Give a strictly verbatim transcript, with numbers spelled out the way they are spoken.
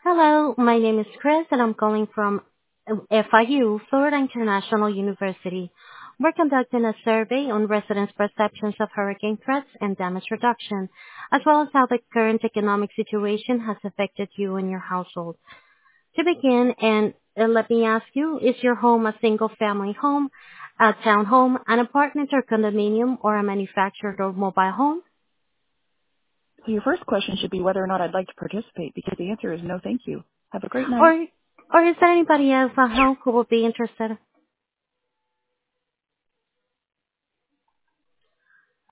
Hello, my name is Chris and I'm calling from F I U, Florida International University. We're conducting a survey on residents' perceptions of hurricane threats and damage reduction, as well as how the current economic situation has affected you and your household. To begin, and uh, let me ask you, is your home a single-family home, a townhome, an apartment or condominium, or a manufactured or mobile home? So your first question should be whether or not I'd like to participate, because the answer is no thank you. Have a great night. Or, or is there anybody else at home who will be interested?